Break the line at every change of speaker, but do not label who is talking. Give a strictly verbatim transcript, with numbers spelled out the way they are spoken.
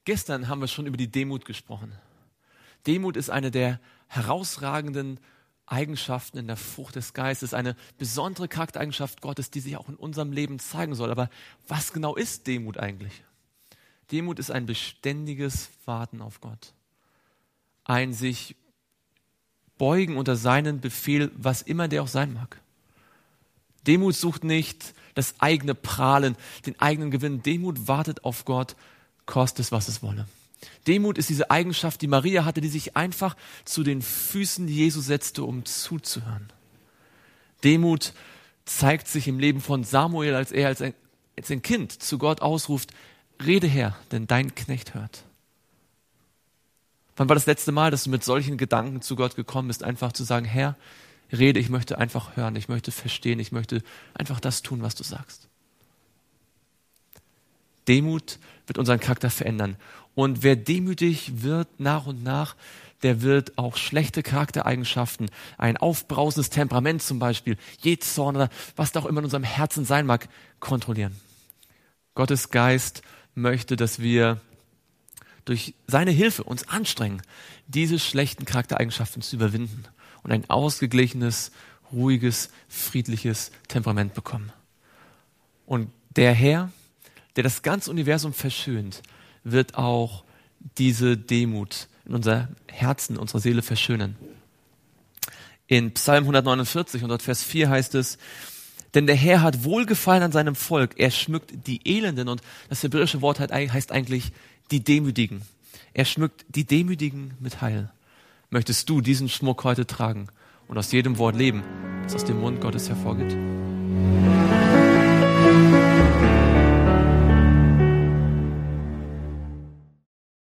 Gestern haben wir schon über die Demut gesprochen. Demut ist eine der herausragenden Eigenschaften in der Frucht des Geistes, eine besondere Charaktereigenschaft Gottes, die sich auch in unserem Leben zeigen soll. Aber was genau ist Demut eigentlich? Demut ist ein beständiges Warten auf Gott. Ein sich beugen unter seinen Befehl, was immer der auch sein mag. Demut sucht nicht das eigene Prahlen, den eigenen Gewinn. Demut wartet auf Gott, koste es, was es wolle. Demut ist diese Eigenschaft, die Maria hatte, die sich einfach zu den Füßen Jesu setzte, um zuzuhören. Demut zeigt sich im Leben von Samuel, als er als ein, als ein Kind zu Gott ausruft, rede Herr, denn dein Knecht hört. Wann war das letzte Mal, dass du mit solchen Gedanken zu Gott gekommen bist, einfach zu sagen, Herr, rede, ich möchte einfach hören, ich möchte verstehen, ich möchte einfach das tun, was du sagst. Demut wird unseren Charakter verändern. Und wer demütig wird nach und nach, der wird auch schlechte Charaktereigenschaften, ein aufbrausendes Temperament zum Beispiel, Jähzorn oder was da auch immer in unserem Herzen sein mag, kontrollieren. Gottes Geist möchte, dass wir durch seine Hilfe uns anstrengen, diese schlechten Charaktereigenschaften zu überwinden und ein ausgeglichenes, ruhiges, friedliches Temperament bekommen. Und der Herr, der das ganze Universum verschönt, wird auch diese Demut in unser Herzen, unsere Seele verschönern. In Psalm hundertneunundvierzig und dort Vers vier heißt es, denn der Herr hat Wohlgefallen an seinem Volk, er schmückt die Elenden, und das hebräische Wort heißt eigentlich die Demütigen. Er schmückt die Demütigen mit Heil. Möchtest du diesen Schmuck heute tragen und aus jedem Wort leben, das aus dem Mund Gottes hervorgeht?